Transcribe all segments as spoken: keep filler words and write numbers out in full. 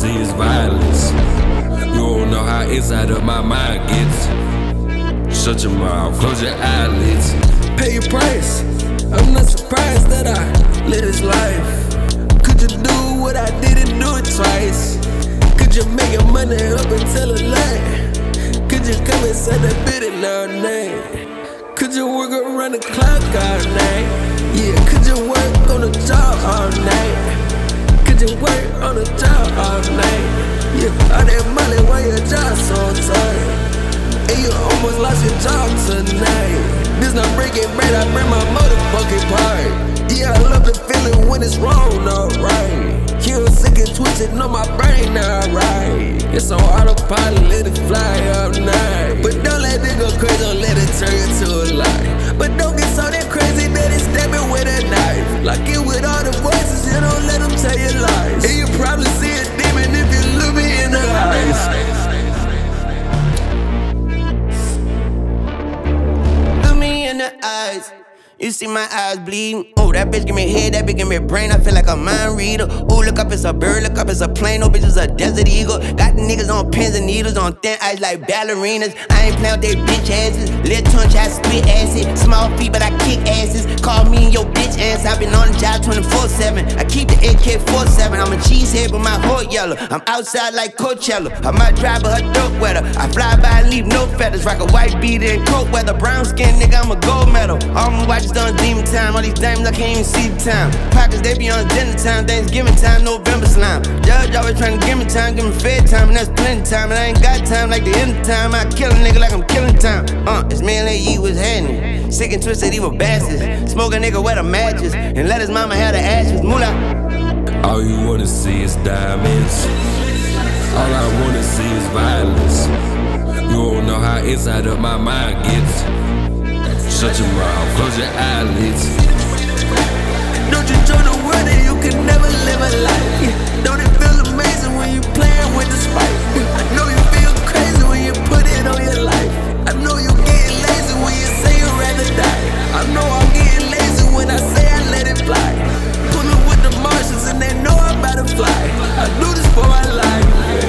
see is violence. You don't know how inside of my mind gets. Shut your mouth, close your eyelids. Pay your price. I'm not surprised that I live this life. Could you do what I didn't do it twice? Could you make your money up and tell a lie? Could you come and say that bit in our name? Could you work around the clock all night? Yeah, could you work on the job all night? Could you work on the job all night? Yeah, all that money, why your job so tight? And you almost lost your job tonight. This not breaking bread, I bring my motherfucking part. Yeah, I love the feeling when it's wrong, alright. Kill sick and twisted on my brain, alright. It's on autopilot, let it fly all night. But don't let it go crazy, don't let it turn into a lie. But don't get so damn crazy that it's stabbing with a knife. Like it with all the voices, you don't let them tell you lies. And you probably see a demon if you look me in the eyes. Eyes. You see my eyes bleeding. Oh, that bitch give me head, that bitch give me brain. I feel like a mind reader. Ooh, look up, it's a bird. Look up, it's a plane. No bitch, it's a desert eagle. Got the niggas on pins and needles, on thin ice like ballerinas. I ain't playing with they bitch asses. Little tongue try to spit acid. Small feet, but I kick asses. Call me and your bitch ass. I been on the job twenty-four seven. I keep the A K forty-seven. I'm a cheesehead, but my heart yellow. I'm outside like Coachella. I might drive, but her dope weather. I fly by and leave no feathers. Rock a white beater in coat weather. Brown skin, nigga, I'm a gold medal. All my watches done demon time. All these diamonds, I can't even see the time. Pockets, they be on dinner time. Thanksgiving time, November slime. Judge always trying to give me time, give me fed time, and that's plenty time. And I ain't got time like the end of time. I kill a nigga like I'm killing time. Uh, it's me and Lil Yee was happening. Sick and twisted, evil bastards. Smoke a nigga wet a matches and let his mama have the ashes. Moolah. All you wanna see is diamonds. All I wanna see is violence. You don't know how inside of my mind gets. Shut your mouth, close your eyelids. Don't you join the world and you can never live a life. Don't it feel amazing when you playing with the spike? I know you feel crazy when you put it on your life. I know you getting lazy when you say you'd rather die. I know I'm getting lazy when I say I let it fly. Pulling with the Martians and they know I'm about to fly. I do this for my life.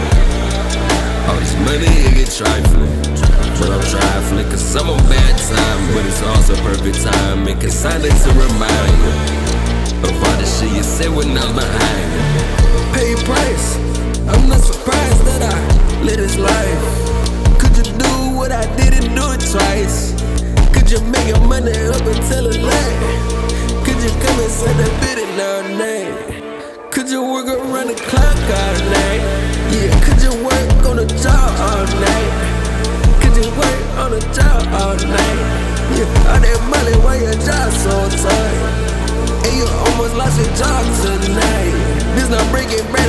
All this money, it get trifling. But I'm trifling cause I'm on bad time. But it's also perfect time. Make a silence to remind you of all the shit you said when I'm behind you. Pay your price. I'm not surprised that I live this life. Could you do what I didn't do it twice? Could you make your money up and tell a lie? Could you come and say that bit in our name? Could you work around the clock all night? Yeah, could you work on the job all night? Could you work on the job all night? Yeah, all that money, why your job so tight? And you almost lost your job tonight. This not breaking bread.